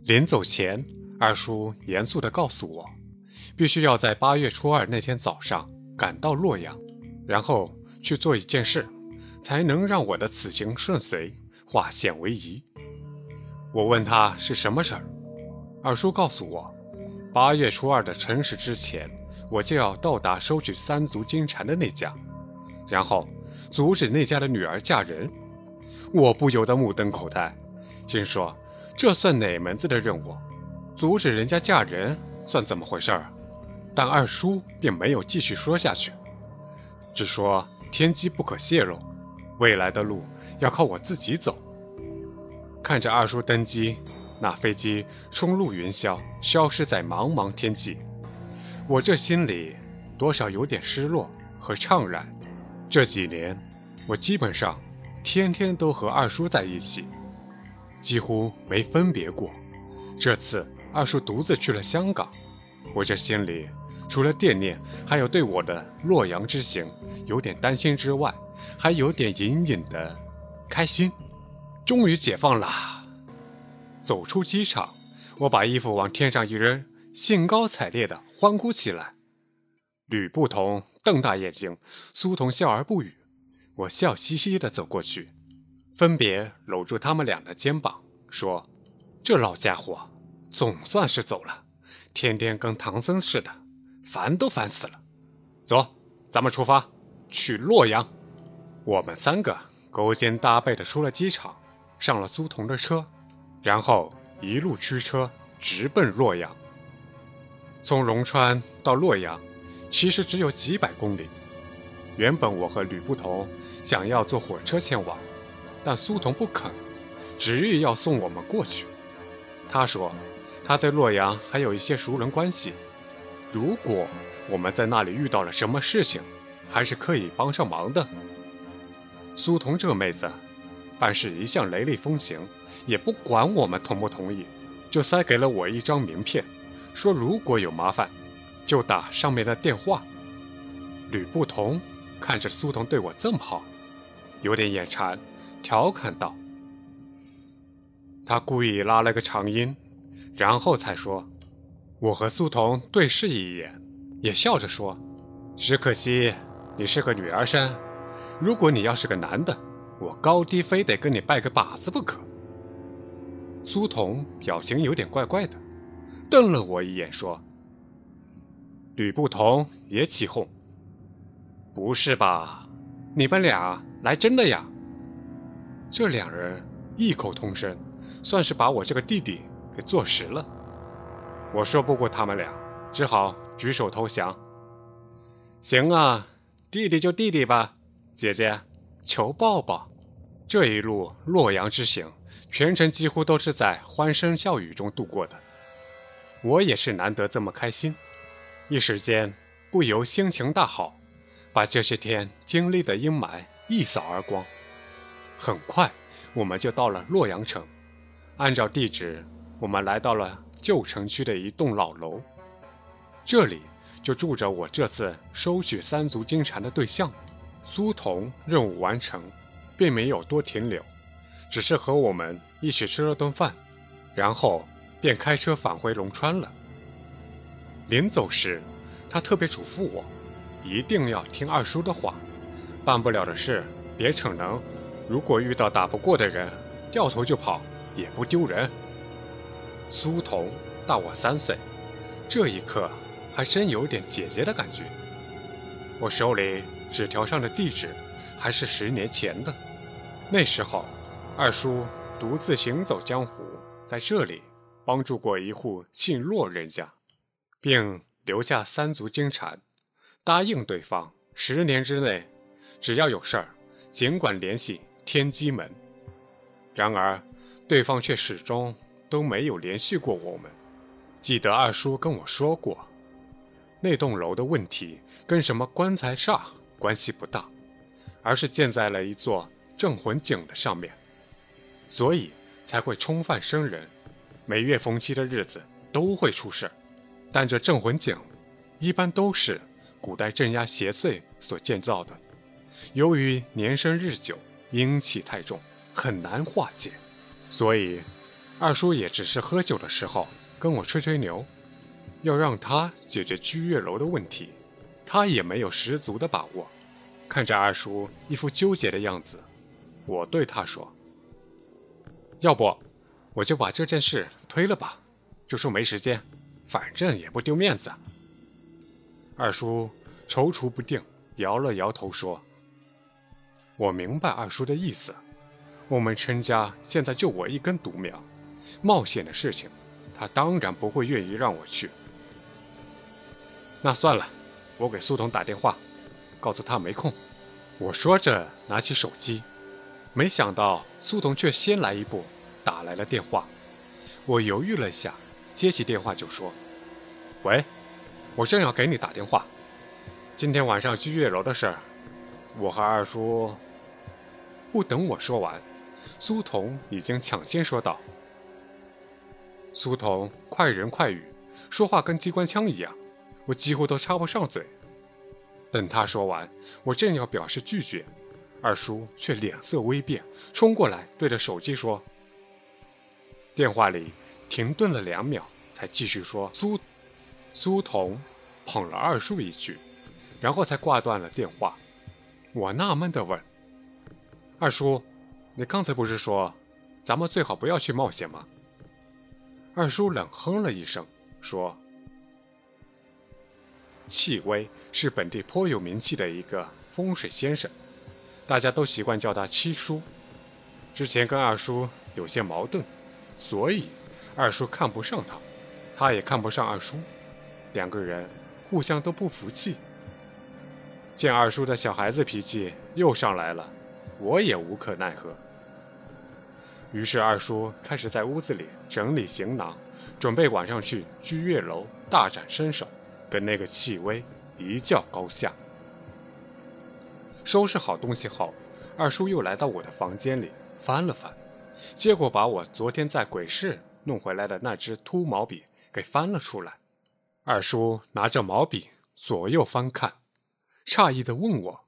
临走前，二叔严肃地告诉我，必须要在8月初2那天早上赶到洛阳，然后去做一件事，才能让我的此行顺遂，化险为夷。我问他是什么事儿，二叔告诉我，8月初2的辰时之前，我就要到达收取3足金蝉的那家，然后阻止那家的女儿嫁人。我不由得目瞪口呆，心说这算哪门子的任务？阻止人家嫁人算怎么回事儿？但二叔便没有继续说下去，只说天机不可泄露，未来的路要靠我自己走。看着二叔登机，那飞机冲入云霄，消失在茫茫天际，我这心里多少有点失落和怅然。这几年，我基本上天天都和二叔在一起，几乎没分别过。这次二叔独自去了香港，我这心里除了惦念，还有对我的洛阳之行有点担心之外，还有点隐隐的开心。终于解放了！走出机场，我把衣服往天上一扔，兴高采烈地欢呼起来。吕不同瞪大眼睛，苏童笑而不语。我笑嘻嘻地走过去，分别搂住他们俩的肩膀，说：“这老家伙总算是走了，天天跟唐僧似的，烦都烦死了。走，咱们出发，去洛阳。”我们3个勾肩搭背地出了机场，上了苏童的车，然后一路驱车直奔洛阳。从荣川到洛阳其实只有几百公里，原本我和吕不同想要坐火车前往，但苏童不肯，执意要送我们过去。他说他在洛阳还有一些熟人关系，如果我们在那里遇到了什么事情，还是可以帮上忙的。苏童这妹子办事一向雷厉风行，也不管我们同不同意，就塞给了我一张名片，说如果有麻烦就打上面的电话。吕不同看着苏童对我这么好，有点眼馋，调侃道。他故意拉了个长音，然后才说。我和苏童对视一眼，也笑着说，只可惜你是个女儿身，如果你要是个男的，我高低非得跟你拜个把子不可。苏童表情有点怪怪的，瞪了我一眼说。吕不同也起哄，不是吧，你们俩来真的呀？这两人异口同声，算是把我这个弟弟给坐实了。我说不过他们俩，只好举手投降。行啊，弟弟就弟弟吧，姐姐求抱抱。这一路洛阳之行，全程几乎都是在欢声笑语中度过的。我也是难得这么开心，一时间不由心情大好，把这些天经历的阴霾一扫而光。很快我们就到了洛阳城，按照地址，我们来到了旧城区的一栋老楼，这里就住着我这次收取3足金蝉的对象。苏童任务完成，并没有多停留，只是和我们一起吃了顿饭，然后便开车返回龙川了。临走时，他特别嘱咐我，一定要听二叔的话，办不了的事别逞能，如果遇到打不过的人，掉头就跑也不丢人。苏童大我3岁，这一刻还真有点姐姐的感觉。我手里纸条上的地址还是10年前的，那时候二叔独自行走江湖，在这里帮助过一户姓骆人家，并留下3足金蝉，答应对方10年之内只要有事儿尽管联系天机门。然而对方却始终都没有联系过我们。记得二叔跟我说过，那栋楼的问题跟什么棺材煞关系不大，而是建在了一座镇魂井的上面，所以才会冲犯生人，每月逢七的日子都会出事。但这镇魂井一般都是古代镇压邪祟所建造的，由于年深日久，阴气太重，很难化解，所以二叔也只是喝酒的时候跟我吹吹牛，要让他解决居月楼的问题，他也没有十足的把握。看着二叔一副纠结的样子，我对他说：“要不我就把这件事推了吧，就说没时间，反正也不丢面子。”二叔踌躇不定，摇了摇头说：“我明白二叔的意思，我们陈家现在就我一根独苗，冒险的事情他当然不会愿意让我去。那算了，我给苏童打电话，告诉他没空。”我说着拿起手机，没想到苏童却先来一步打来了电话。我犹豫了一下，接起电话就说：“喂，我正要给你打电话，今天晚上居月楼的事儿，我和二叔……”不等我说完，苏童已经抢先说道。苏童快人快语，说话跟机关枪一样，我几乎都插不上嘴。等他说完，我正要表示拒绝，二叔却脸色微变，冲过来对着手机说。电话里停顿了2秒，才继续说。苏童捧了二叔一句，然后才挂断了电话。我纳闷地问：“二叔，你刚才不是说咱们最好不要去冒险吗？”二叔冷哼了一声，说：“戚薇是本地颇有名气的一个风水先生，大家都习惯叫他七叔。之前跟二叔有些矛盾，所以二叔看不上他，他也看不上二叔，两个人互相都不服气。见二叔的小孩子脾气又上来了，我也无可奈何。于是二叔开始在屋子里整理行囊，准备晚上去居月楼大展身手，跟那个戚薇一较高下。收拾好东西后，二叔又来到我的房间里翻了翻，结果把我昨天在鬼市弄回来的那支秃毛笔给翻了出来。二叔拿着毛笔左右翻看，诧异地问我：“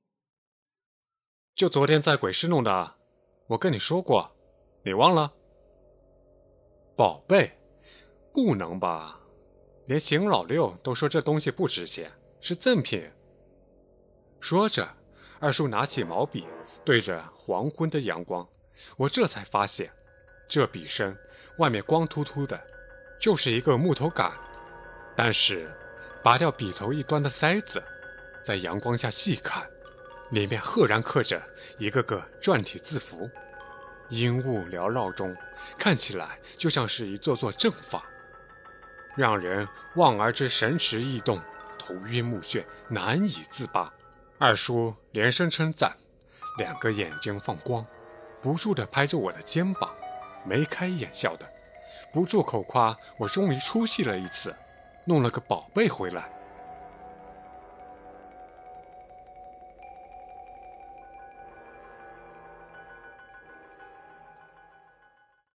就昨天在鬼市弄的，我跟你说过，你忘了？”宝贝，不能吧？连邢老六都说这东西不值钱，是赠品。说着，二叔拿起毛笔对着黄昏的阳光，我这才发现，这笔身外面光秃秃的，就是一个木头杆，但是拔掉笔头一端的塞子，在阳光下细看，里面赫然刻着一个个篆体字符，阴雾缭绕中，看起来就像是一座座阵法，让人望而之神驰异动，头晕目眩，难以自拔。二叔连声称赞，两个眼睛放光，不住地拍着我的肩膀，眉开眼笑的，不住口夸我终于出息了一次，弄了个宝贝回来。